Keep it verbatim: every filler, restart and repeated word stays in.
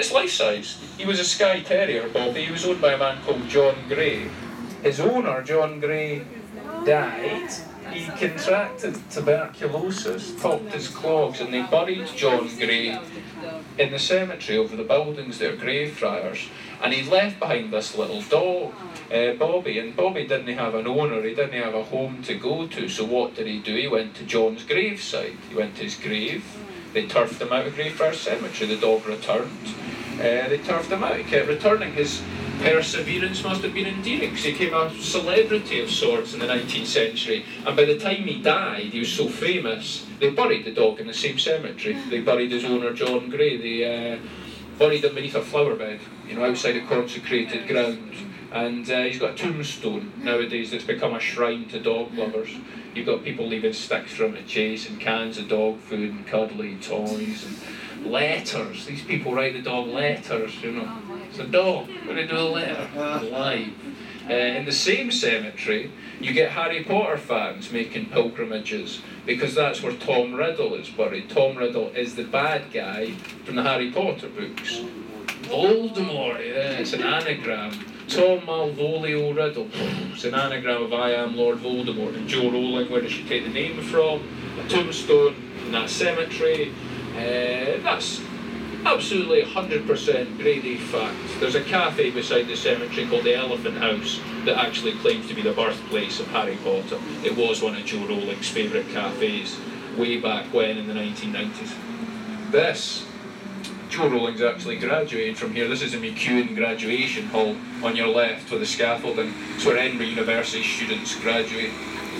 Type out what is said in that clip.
It's life-size. He was a Skye Terrier, Bobby. He was owned by a man called John Gray. His owner, John Gray, died. He contracted tuberculosis, popped his clogs, and they buried John Gray in the cemetery over the buildings there, Greyfriars. And he left behind this little dog, uh, Bobby, and Bobby didn't have an owner, he didn't have a home to go to, so what did he do? He went to John's graveside. He went to his grave, they turfed him out of Greyfriars Cemetery, the dog returned, uh, they turfed him out, he kept returning. His perseverance must have been endearing, because he became a celebrity of sorts in the nineteenth century, and by the time he died, he was so famous, they buried the dog in the same cemetery. They buried his owner, John Gray, they uh, buried him beneath a flower bed, you know, outside a consecrated ground. And uh, he's got a tombstone nowadays that's become a shrine to dog lovers. You've got people leaving sticks for him to chase, and cans of dog food and cuddly toys and letters. These people write the dog letters, you know. It's a dog, what do they do with a letter? Alive. Uh, in the same cemetery, you get Harry Potter fans making pilgrimages, because that's where Tom Riddle is buried. Tom Riddle is the bad guy from the Harry Potter books. Voldemort, yeah, it's an anagram. Tom Malvolio Riddle. It's an anagram of I am Lord Voldemort. And Joe Rowling, where does she take the name from? A tombstone in that cemetery. Uh, that's absolutely one hundred percent grade A fact. There's a cafe beside the cemetery called the Elephant House that actually claims to be the birthplace of Harry Potter. It was one of Joe Rowling's favourite cafes way back when in the nineteen nineties. This, Joe Rowling's actually graduated from here. This is the McEwan Graduation Hall on your left with the scaffolding. It's where Edinburgh University students graduate.